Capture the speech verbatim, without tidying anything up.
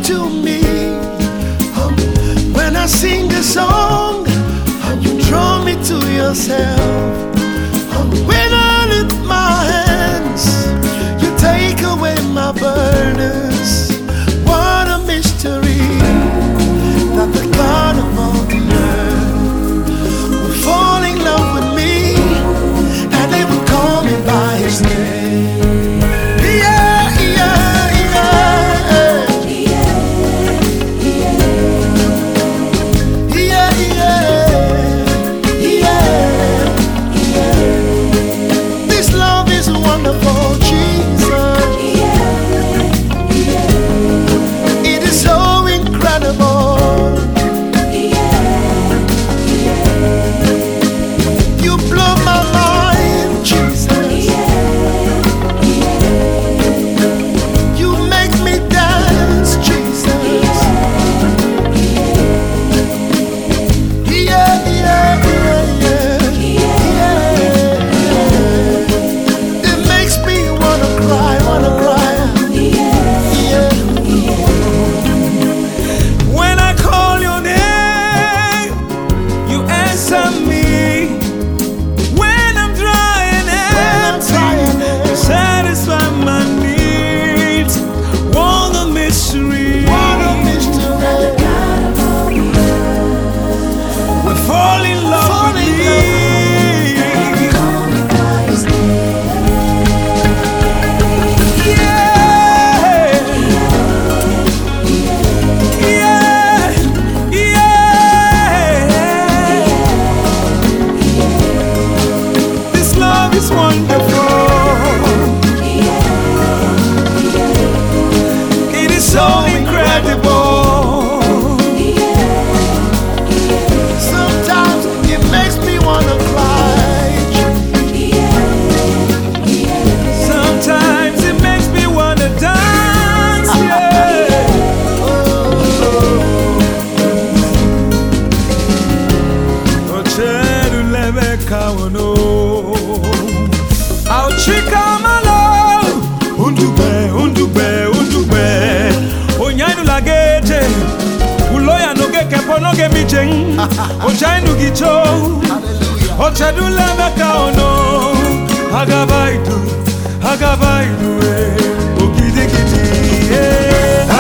to me. Um, when I sing a song, um, you draw me to yourself. Um, when I lift my hands, you take away my burdens. What a mystery that the God of all the earth will fall in love with me, and they will call me by his name. Yeah, yeah, yeah. Yeah, yeah, yeah. This love is wonderful, Jesus. It is so incredible. You blow my mind, Jesus. You make me dance, Jesus. Yeah, yeah, yeah, yeah, yeah. It makes me wanna cry, wanna cry. Yeah. When I call your name, you answer me. When I'm dry and I'm empty, trying you it. satisfy my needs. What a mystery. What a mystery. We fall in love Fall with in me. Yeah. Yeah. Yeah. This love is wonderful. It is so incredible. Sometimes it makes me wanna cry. Sometimes it makes me wanna dance. Yeah. Ocheru lebe kawono. Auchika malo. Undube, undube, undube. Onyainu lagete. Uloya noge kepo noge michen. Ochainu gicho. Hallelujah. Ocheru lebe kawono. Agabaidu, agabaidu, eh. Okidikiti, eh.